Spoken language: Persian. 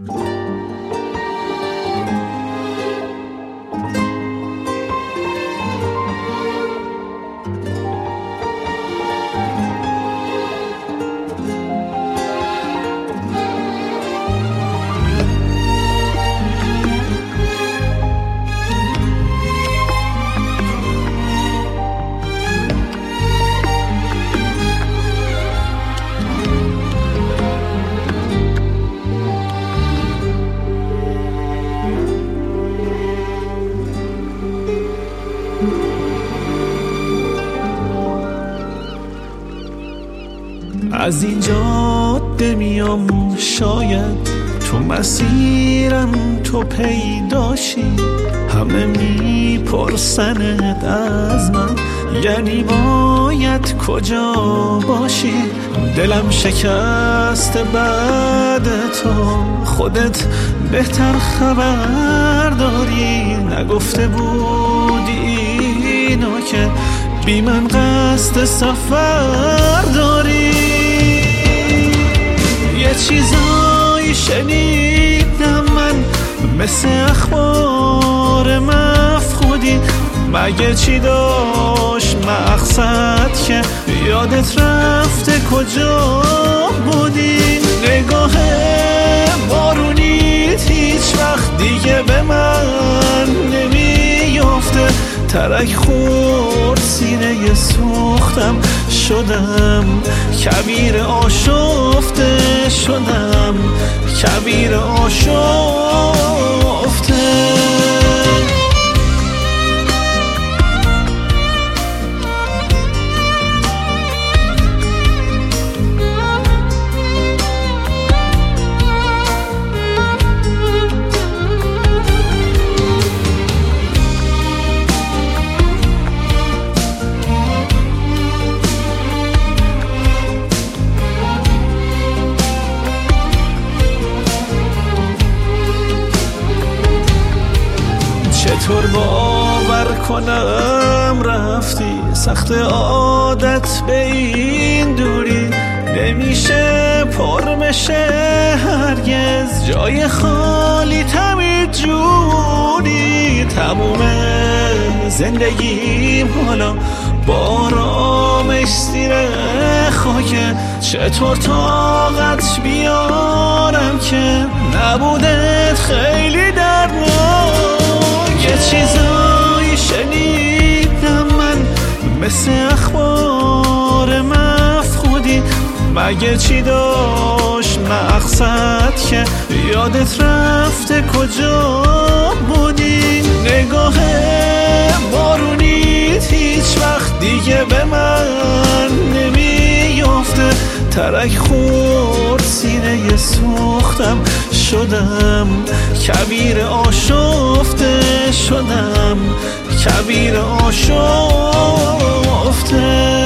از این جاده میام شاید تو مسیرم تو پیداشی، همه میپرسند از من یعنی باید کجا باشی. دلم شکسته بعد تو، خودت بهتر خبر داری. نگفته بودی اینو که بی من قصد سفر داری. یه چیزایی شنیدم من مثل اخبار مفقودی، مگه چی داشت مقصد که یادت رفته کجا بودی؟ نگاه بارونیت هیچ وقت دیگه به من نمیافته، ترک خورد سینه سوختم، شدم کبیر آشفته، شدم کبیر آشفته. چطور باور کنم رفتی، سخت عادت به این دوری، نمیشه پر بشه هرگز جای خالی تمید جونی. تموم زندگیم حالا بارامش زیر خاکه، چطور طاقت بیارم که نبودت خیلی دردناک. یه چیزایی شنیدم من مثل اخبار مفقودی، مگه چی داشت مقصد که یادت رفته کجا بودی؟ نگاه بارونیت هیچ وقت دیگه به من نمیافته، ترک خورد سینه سوختم، شدم کبیر آشفته، شدم کبیر آشفته.